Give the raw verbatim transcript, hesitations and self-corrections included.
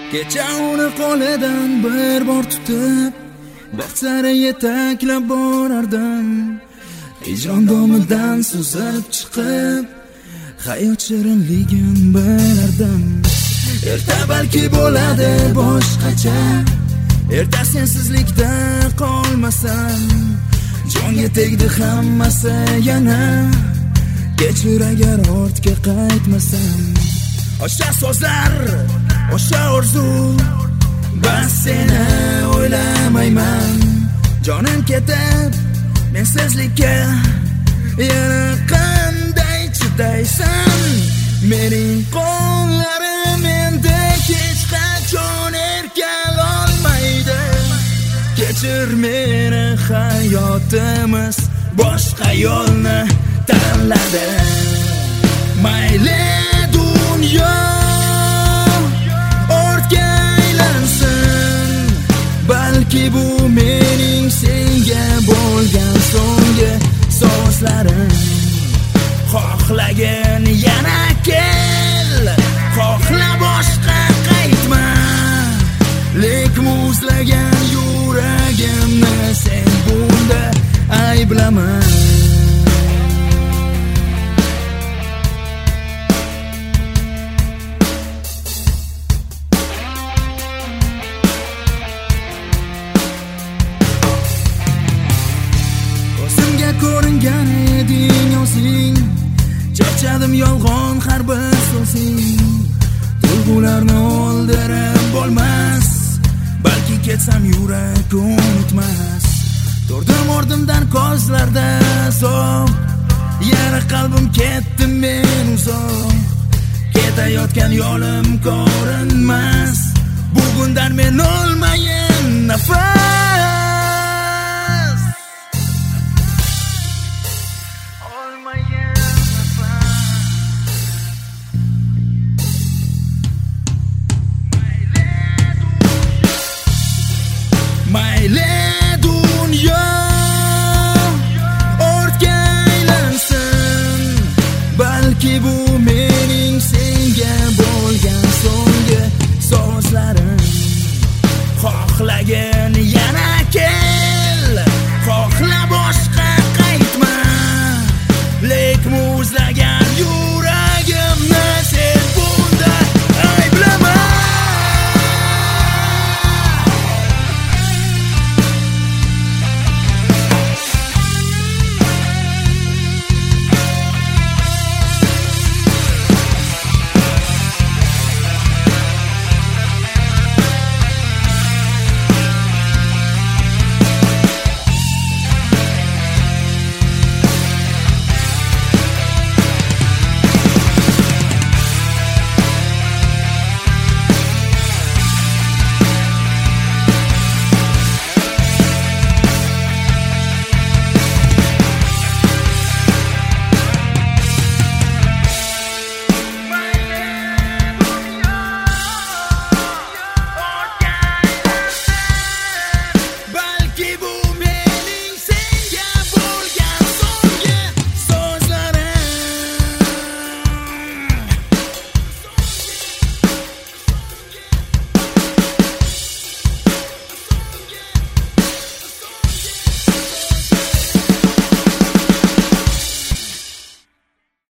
Kecha uni qo'lidan bir bor tutib baxt sari yetaklab borardim. Hijron domidan suzib chiqib hayot shirinligin bilardim. Erta balki bo'ladi boshqacha, erta sensizlikda qolmasam, jonga tegdi hammasi yana, kechir agar ortga qaytmasam. O'sha so'zlar, o'sha orzu, bas seni o'ylamayman. Jonim ketib mensizlikka yana qanday chidaysan? Mening qo'llarim endi hech qachon erkalolmaydi. Kechir meni, hayotimiz boshqa yo'lni tanladi. Mayli dunyo ortga aylansin, balki bu mening senga bo'lgan so'nggi so'zlarim. Xohlagin yana kel, xohla boshqa qaytma, lek muzlagan yuragimni sen bunda ayblama. Ko'zimga ko'ringan eding o'zing, charchadim yolg'on har bir so'zing. Tuyg'ularni o'ldirib bo'lmas, balki ketsam yurak unutmas. Turdim o'rnimdan ko'zlarda so'q, yana qalbim ketdi men uzoq. Ketayotgan yo'lim ko'rinmas, bugundan men o'lmayin nafas.